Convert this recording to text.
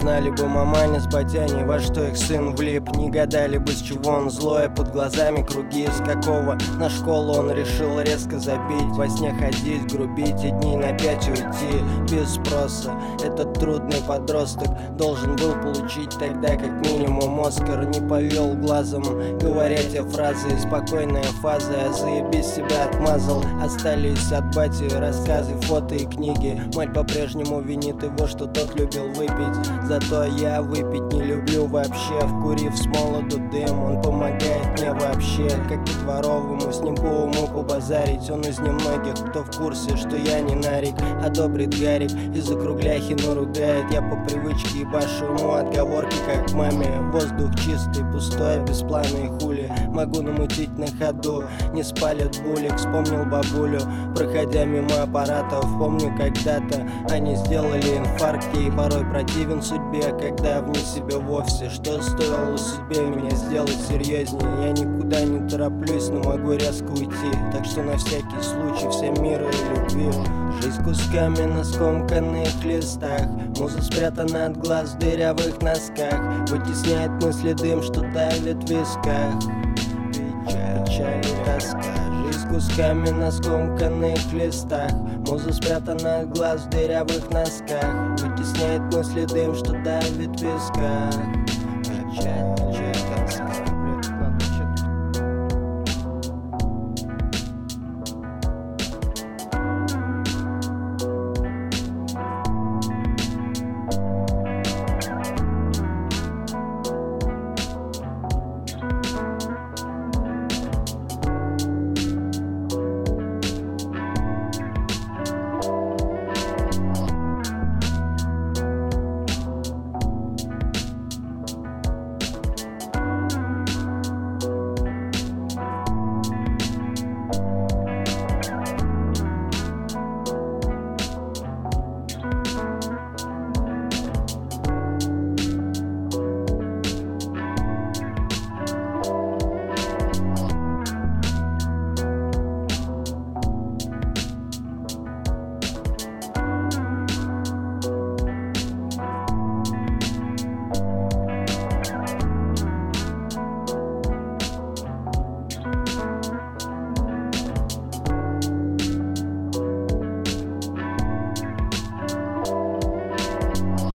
знали бы маманя с батяней, во что их сын влип. Не гадали бы, с чего он злой, под глазами круги, с какого на школу он решил резко забить. Во сне ходить, грубить и дней на 5 уйти без спроса. Этот трудный подросток должен был получить тогда как минимум Оскар. Не повел глазом, говоря те фразы, спокойная фаза, а заебись себя отмазал. Остались от бати рассказы, фото и книги. Мать по-прежнему винит его, что тот любил выпить. Зато я выпить не люблю вообще. Вкурив с молоду дым, он помогает мне вообще. Как и дворовому, с ним по уму побазарить. Он из немногих, кто в курсе, что я не нарик. Одобрит Гарик и закругляхи наругает. Я по привычке ебашу ему отговорки, как маме. Воздух чистый, пустой, без плана и хули. Могу намутить на ходу, не спалят булик. Вспомнил бабулю, проходя мимо аппаратов. Помню, когда-то они сделали инфаркт. И порой противен судьбе, когда вне себя вовсе. Что стоило судьбе меня сделать серьезнее? Я никуда не тороплюсь, но могу резко уйти. Так что на всякий случай всем мира и любви. Жизнь кусками на скомканных листах. Муза спрятана от глаз в дырявых носках. Вытесняет мысли дым, что давит в висках. Печаль и тоска. Жизнь кусками на скомканных листах. Муза спрятана от глаз в дырявых носках. Вытесняет мысли дым, что давит в висках. Печаль.